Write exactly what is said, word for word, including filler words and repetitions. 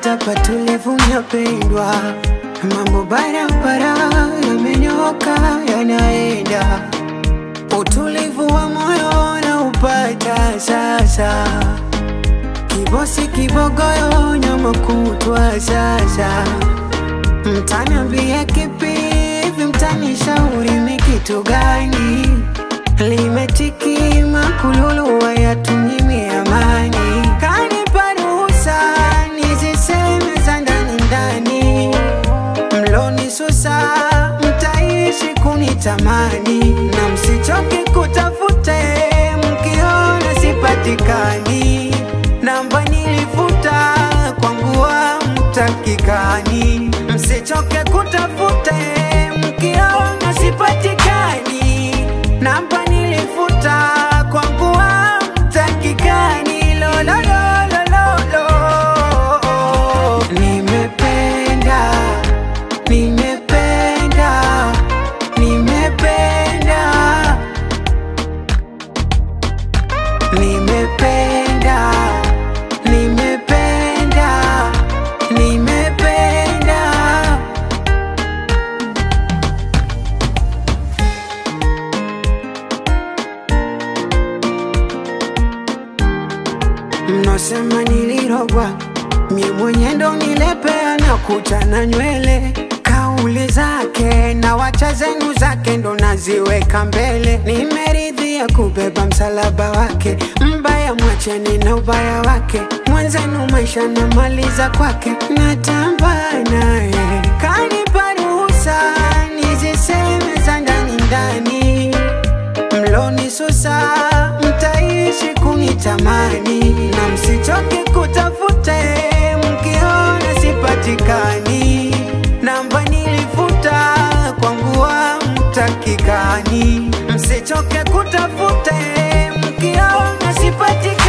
nimepata patulivu napendwa, mambo barabara yamenyoka yanaenda, utulivu wa moyo na upata sasa, kibosi kibogoyo nyama kutwa sasa, mtaniambia kipi hivi, mtanishauri ni kitu gani, limetiki makululu hayatunyimi amani, kanipa ruhusa niziseme za ndani ndani, mloni susa mtaishi kunitamani, na msichoke kutafute mkiona sipatikani, namba nilifuta kwangu wa mtakikani, msichoke kutafute mkiona sipatikani, namba nilifuta kwangu wa mtakikani, lo lo lo lo lo lo. Nimependa, nimependa, nimependa, nimependa, nimependa, nimependa. Mnosema nilirogwa, mie mwenye ndo nilepea na kucha na nywele, kauli zake na wacha zenu zake ndo naziweka mbele, nimeridhia kubeba msalaba wake, mbaya mwacheni na ubaya wake, mwenzenu maisha na maliza kwake, natamba naye, kanipa ruhusa niziseme za ndani ndani, mloni susa mtaishi kunitamani, na msichoke kutafute mkiona sipatikani, namba nilifuta kwangu wa mtakikani, msichoke kutafute mkiona sipatikani.